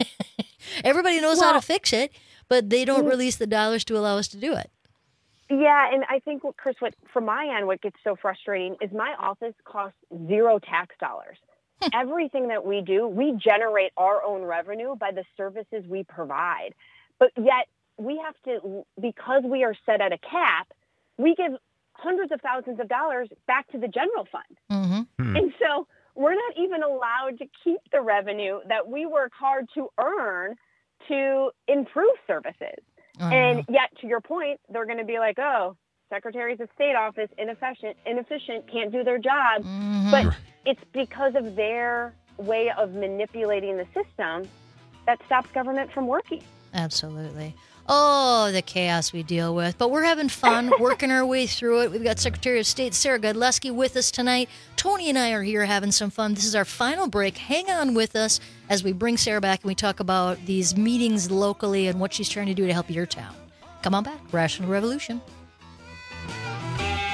everybody knows well, how to fix it, but they don't release the dollars to allow us to do it. Yeah, and I think, what, Chris, what from my end, what gets so frustrating is my office costs zero tax dollars. Everything that we do, we generate our own revenue by the services we provide. But yet we have to, because we are set at a cap, we give hundreds of thousands of dollars back to the general fund. Mm-hmm. Hmm. And so we're not even allowed to keep the revenue that we work hard to earn to improve services. Oh, and no. yet, to your point, they're going to be like, oh, secretaries of state office, inefficient, inefficient, can't do their job. Mm-hmm. But it's because of their way of manipulating the system that stops government from working. Absolutely. Oh, the chaos we deal with. But we're having fun working our way through it. We've got Secretary of State Sarah Godlewski with us tonight. Tony and I are here having some fun. This is our final break. Hang on with us as we bring Sarah back and we talk about these meetings locally and what she's trying to do to help your town. Come on back. Rational Revolution.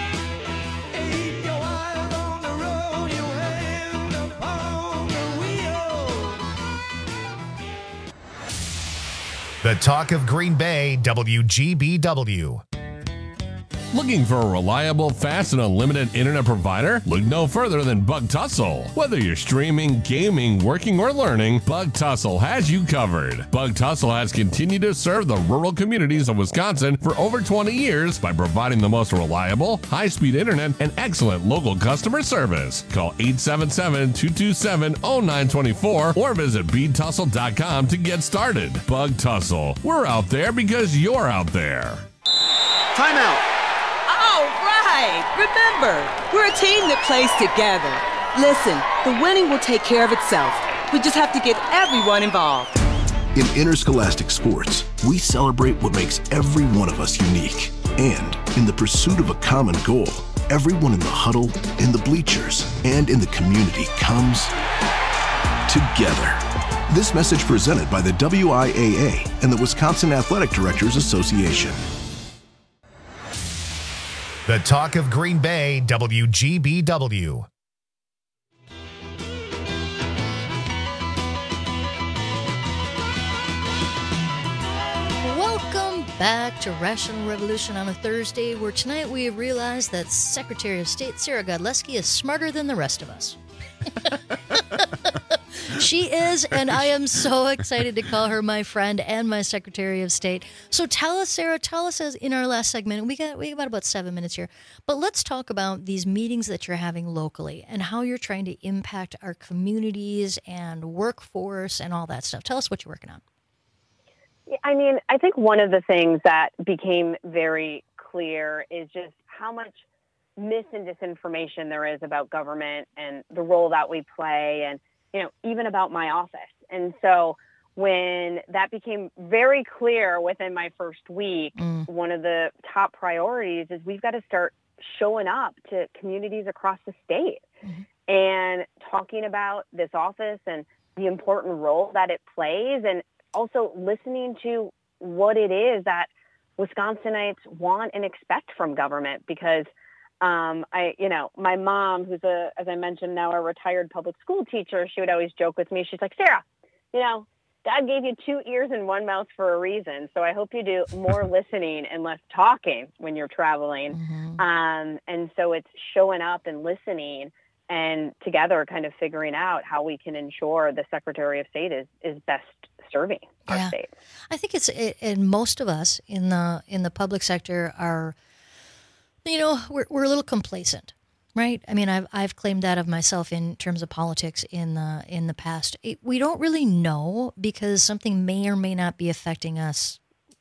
The talk of Green Bay, W G B W. Looking for a reliable, fast, and unlimited internet provider? Look no further than Bug Tussle. Whether you're streaming, gaming, working, or learning, Bug Tussle has you covered. Bug Tussle has continued to serve the rural communities of Wisconsin for over twenty years by providing the most reliable, high-speed internet and excellent local customer service. Call eight seven seven, two two seven, zero nine two four or visit bead tussle dot com to get started. Bug Tussle. We're out there because you're out there. Timeout. All right. Remember, we're a team that plays together. Listen, the winning will take care of itself. We just have to get everyone involved. In interscholastic sports, we celebrate what makes every one of us unique. And in the pursuit of a common goal, everyone in the huddle, in the bleachers, and in the community comes together. This message presented by the W I A A and the Wisconsin Athletic Directors Association. The talk of Green Bay, W G B W. Welcome back to Rational Revolution on a Thursday, where tonight we have realized that Secretary of State Sarah Godlewski is smarter than the rest of us. She is, and I am so excited to call her my friend and my Secretary of State. So tell us, Sarah, tell us as in our last segment, we got we got about seven minutes here, but let's talk about these meetings that you're having locally and how you're trying to impact our communities and workforce and all that stuff. Tell us what you're working on. I mean, I think one of the things that became very clear is just how much mis and disinformation there is about government and the role that we play, and you know, even about my office. And so when that became very clear within my first week, mm. one of the top priorities is we've got to start showing up to communities across the state mm-hmm. and talking about this office and the important role that it plays, and also listening to what it is that Wisconsinites want and expect from government. Because Um, I, you know, my mom, who's a, as I mentioned, now a retired public school teacher, she would always joke with me. She's like, Sarah, you know, God gave you two ears and one mouth for a reason. So I hope you do more listening and less talking when you're traveling. Mm-hmm. Um, and so it's showing up and listening and together kind of figuring out how we can ensure the Secretary of State is, is best serving our yeah. state. I think it's, it, and most of us in the, in the public sector are, you know, we're we're a little complacent, right? I mean, I've I've claimed that of myself in terms of politics in the in the past. It, we don't really know because something may or may not be affecting us.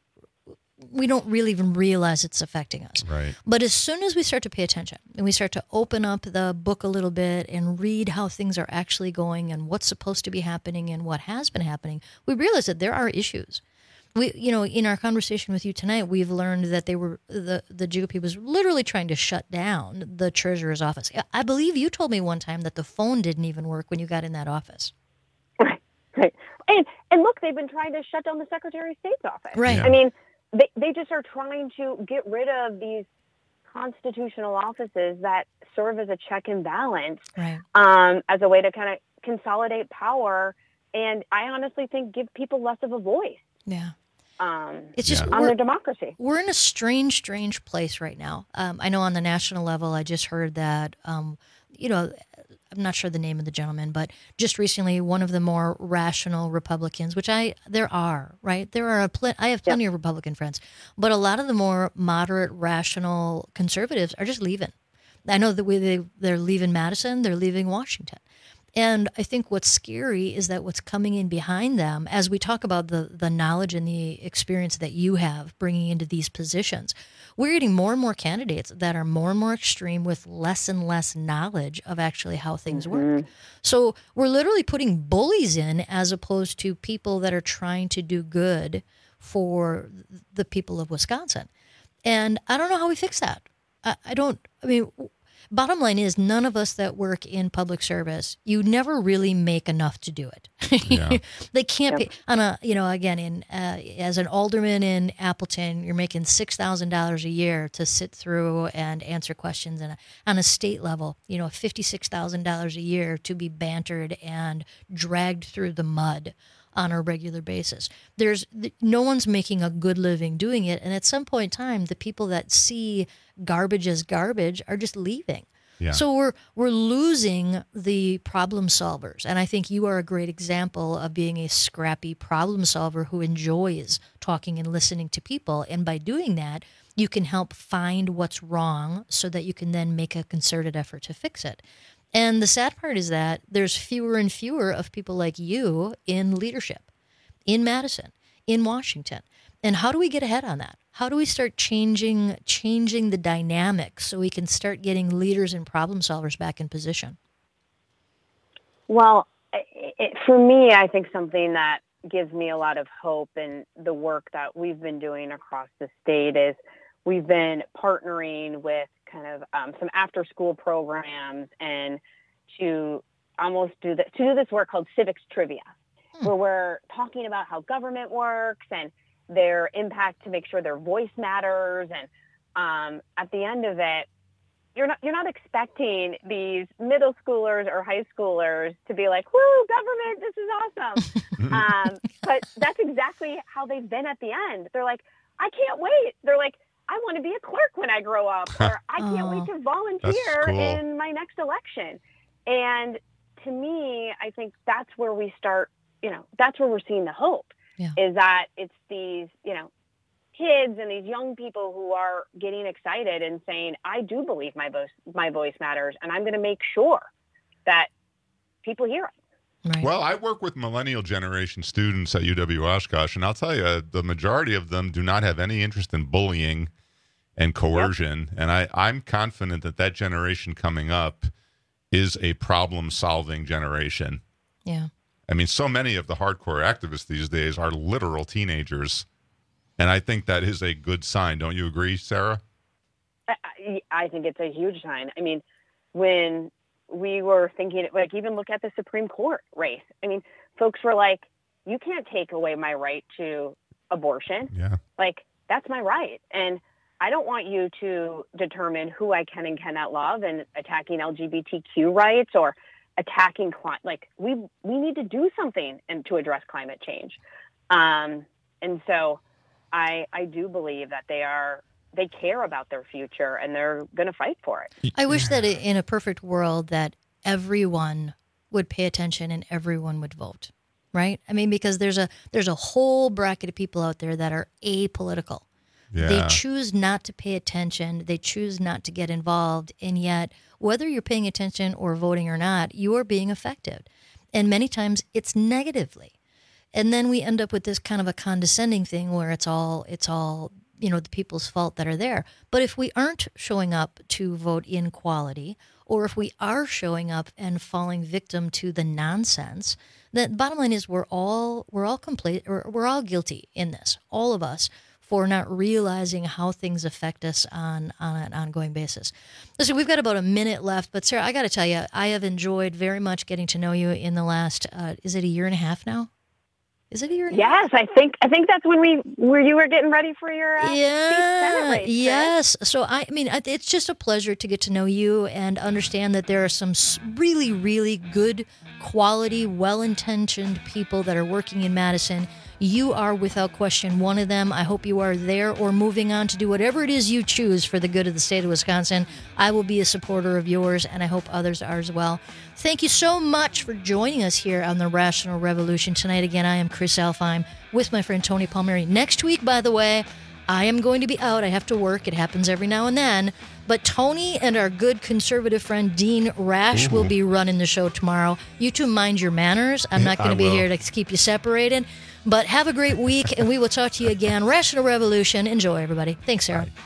We don't really even realize it's affecting us. Right. But as soon as we start to pay attention and we start to open up the book a little bit and read how things are actually going and what's supposed to be happening and what has been happening, we realize that there are issues. We, you know, in our conversation with you tonight, we've learned that they were the the G O P was literally trying to shut down the treasurer's office. I believe you told me one time that the phone didn't even work when you got in that office. Right, right. And and look, they've been trying to shut down the Secretary of State's office. Right. Yeah. I mean, they they just are trying to get rid of these constitutional offices that serve as a check and balance, right. um, as a way to kind of consolidate power. And I honestly think give people less of a voice. Yeah. Um, it's just on their democracy. We're in a strange, strange place right now. Um, I know on the national level, I just heard that, um, you know, I'm not sure the name of the gentleman, but just recently, one of the more rational Republicans, which I there are, right? There are a pl- I have plenty yep. of Republican friends, but a lot of the more moderate, rational conservatives are just leaving. I know that we, they, they're leaving Madison, they're leaving Washington. And I think what's scary is that what's coming in behind them, as we talk about the, the knowledge and the experience that you have bringing into these positions, we're getting more and more candidates that are more and more extreme with less and less knowledge of actually how things mm-hmm. work. So we're literally putting bullies in as opposed to people that are trying to do good for the people of Wisconsin. And I don't know how we fix that. I, I don't, I mean... Bottom line is, none of us that work in public service, you never really make enough to do it. Yeah. They can't yep. be on a, you know, again, in uh, as an alderman in Appleton, you're making six thousand dollars a year to sit through and answer questions. And on a state level, you know, fifty-six thousand dollars a year to be bantered and dragged through the mud. on a regular basis. There's no one's making a good living doing it. And at some point in time, the people that see garbage as garbage are just leaving. Yeah. So we're we're losing the problem solvers. And I think you are a great example of being a scrappy problem solver who enjoys talking and listening to people. And by doing that, you can help find what's wrong so that you can then make a concerted effort to fix it. And the sad part is that there's fewer and fewer of people like you in leadership, in Madison, in Washington. And how do we get ahead on that? How do we start changing changing the dynamics so we can start getting leaders and problem solvers back in position? Well, it, for me, I think something that gives me a lot of hope in the work that we've been doing across the state is we've been partnering with kind of um, some after-school programs and to almost do the, to do this work called Civics Trivia, hmm. where we're talking about how government works and their impact to make sure their voice matters. And um, at the end of it, you're not you're not expecting these middle schoolers or high schoolers to be like, "Woo, government, this is awesome." um, but that's exactly how they've been at the end. They're like, "I can't wait." They're like, "I want to be a clerk when I grow up," or "I can't oh, wait to volunteer cool. in my next election." And to me, I think that's where we start. You know, that's where we're seeing the hope. Yeah. Is that it's these, you know, kids and these young people who are getting excited and saying, I do believe my voice, my voice matters, and I'm going to make sure that people hear it. Right. Well, I work with millennial generation students at U W Oshkosh, and I'll tell you, the majority of them do not have any interest in bullying and coercion. Yep. And I, I'm confident that that generation coming up is a problem-solving generation. Yeah. I mean, so many of the hardcore activists these days are literal teenagers, and I think that is a good sign. Don't you agree, Sarah? I, I think it's a huge sign. I mean, when we were thinking, like, even look at the Supreme Court race. I mean, folks were like, you can't take away my right to abortion. Yeah. Like, that's my right. And I don't want you to determine who I can and cannot love and attacking L G B T Q rights or attacking climate. Like, we we need to do something and to address climate change. Um, and so I I do believe that they are they care about their future and they're going to fight for it. I wish that in a perfect world that everyone would pay attention and everyone would vote, right? I mean, because there's a there's a whole bracket of people out there that are apolitical. Yeah. They choose not to pay attention. They choose not to get involved. And yet, whether you're paying attention or voting or not, you are being affected. And many times it's negatively. And then we end up with this kind of a condescending thing where it's all, it's all, you know, the people's fault that are there. But if we aren't showing up to vote in quality, or if we are showing up and falling victim to the nonsense, the bottom line is we're all, we're all complete, or we're all guilty in this, all of us, for not realizing how things affect us on, on an ongoing basis. Listen, we've got about a minute left, but Sarah, I got to tell you, I have enjoyed very much getting to know you in the last, uh, is it a year and a half now? Is it a year and a half? Yes, I think I think that's when we where you were getting ready for your uh, yeah, Senate race, yes. So I, I mean, it's just a pleasure to get to know you and understand that there are some really, really good quality, well-intentioned people that are working in Madison. You are, without question, one of them. I hope you are there or moving on to do whatever it is you choose for the good of the state of Wisconsin. I will be a supporter of yours, and I hope others are as well. Thank you so much for joining us here on the Rational Revolution tonight. Again, I am Chris Alfheim with my friend Tony Palmieri. Next week, by the way, I am going to be out. I have to work. It happens every now and then. But Tony and our good conservative friend Dean Rash Ooh. will be running the show tomorrow. You two mind your manners. I'm not going to be will. here to keep you separated. But have a great week, and we will talk to you again. Rational Revolution. Enjoy, everybody. Thanks, Sarah. Bye.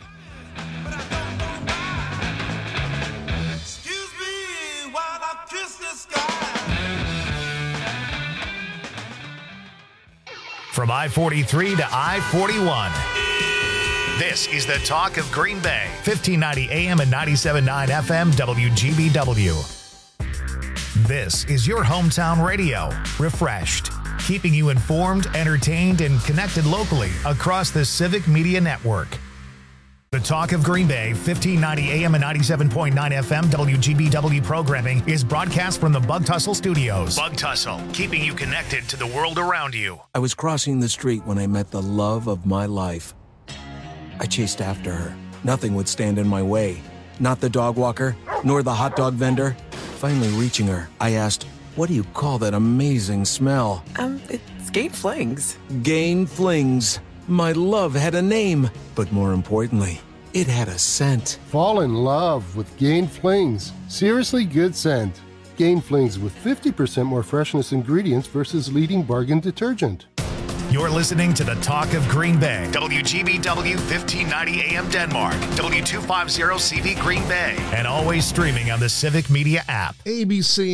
From I forty-three to I forty-one. This is the talk of Green Bay. fifteen ninety A M and ninety-seven point nine F M W G B W. This is your hometown radio. Refreshed. Keeping you informed, entertained, and connected locally across the Civic Media Network. The Talk of Green Bay, fifteen ninety A M and ninety-seven point nine F M W G B W programming is broadcast from the Bug Tussle Studios. Bug Tussle, keeping you connected to the world around you. I was crossing the street when I met the love of my life. I chased after her. Nothing would stand in my way. Not the dog walker, nor the hot dog vendor. Finally reaching her, I asked, "What do you call that amazing smell?" Um, it's Gain Flings. Gain Flings. My love had a name, but more importantly, it had a scent. Fall in love with Gain Flings. Seriously good scent. Gain Flings with fifty percent more freshness ingredients versus leading bargain detergent. You're listening to the Talk of Green Bay, W G B W fifteen ninety A M Denmark, W two fifty C V Green Bay, and always streaming on the Civic Media app. A B C